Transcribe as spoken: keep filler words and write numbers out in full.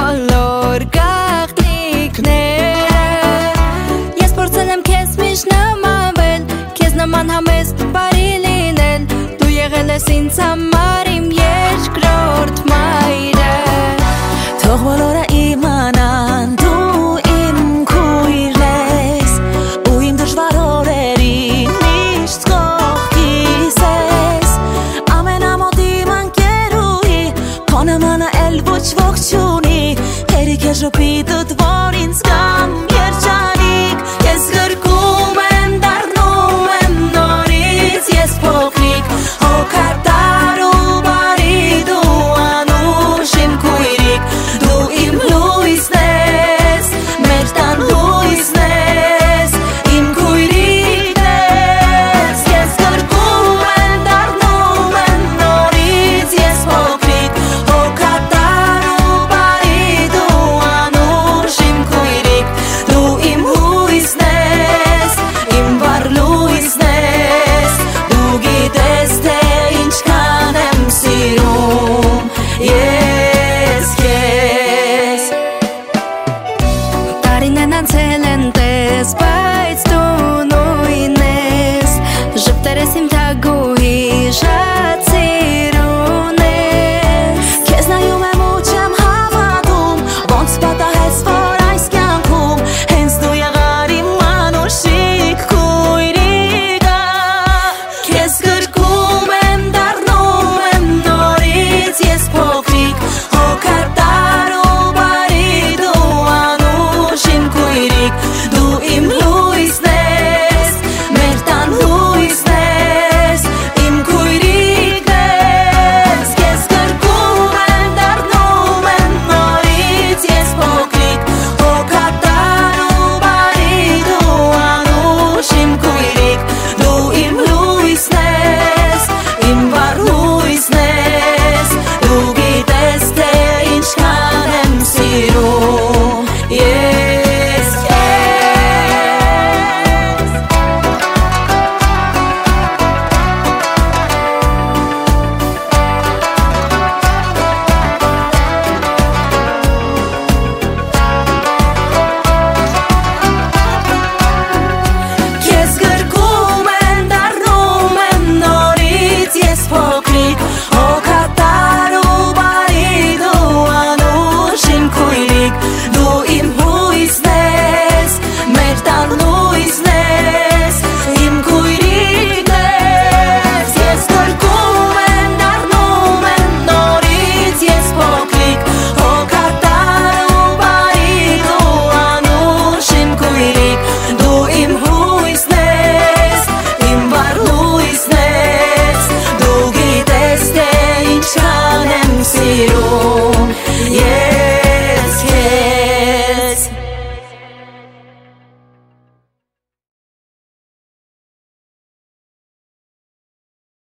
բոլոր գաղտնիքները Ես փորձել եմ քեզ միշտ նմանվել Քեզ նման համեստ բարի լինել Դու եղել ես ինձ համար իմ երկրորդ մայրը Թող բոլորը իմանան դու իմ քույրն ես Ու իմ դժվար օրերին միշտ կողքիս ես Ամենամոտ իմ ընկերուհի Քո նմանը էլ ոչ ոք չունի Հերիք է ժպիտդ